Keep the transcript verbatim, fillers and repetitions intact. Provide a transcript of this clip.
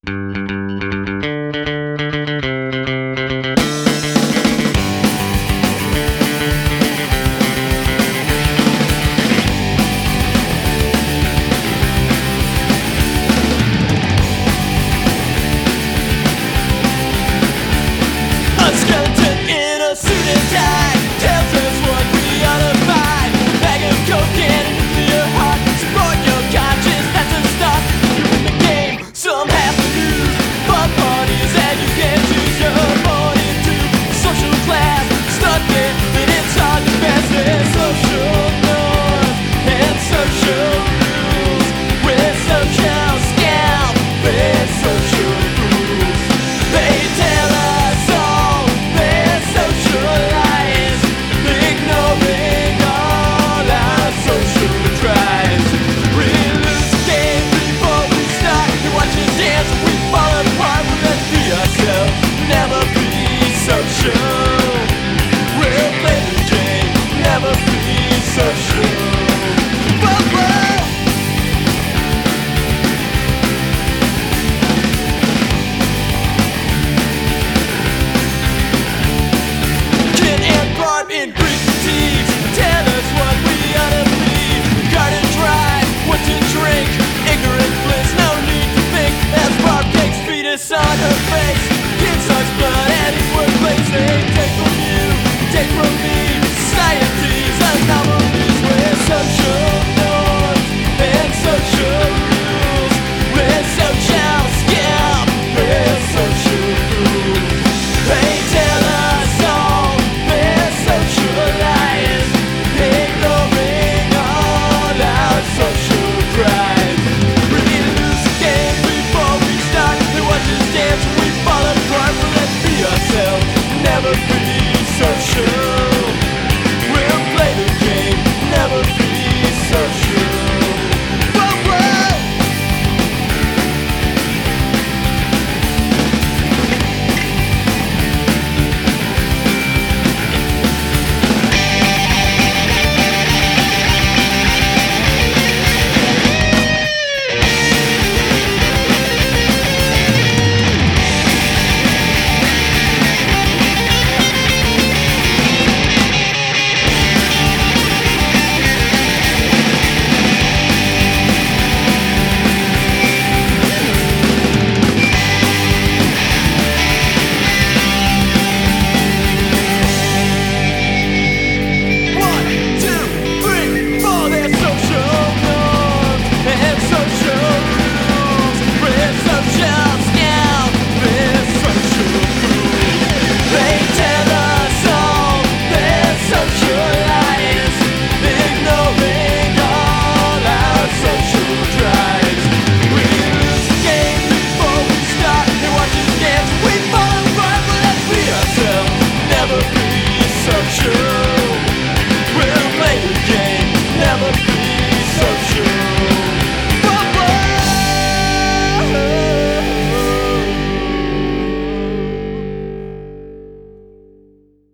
A skeleton in a suit and tie tells us what we ought to buy. Bag of coke and a nuclear heart. Support your conscience, that's a start. You win the game, some have to lose. Fun parties and you can choose. You're born into social class. Stuck in, but it's hard to pass. There's social norms and social rules. With social scams, with social rules. They tell us all their social lies, ignoring all our social tries. We lose the game before we start. We watch it dance, we fall apart. We let's be ourselves, never be social. We'll play the game, never be social. Whoa, whoa. Ken and Barb in Greek fatigues tell us what we ought to be. Garden drive, what to drink, ignorant bliss, no need to think. As Barb takes fetus on her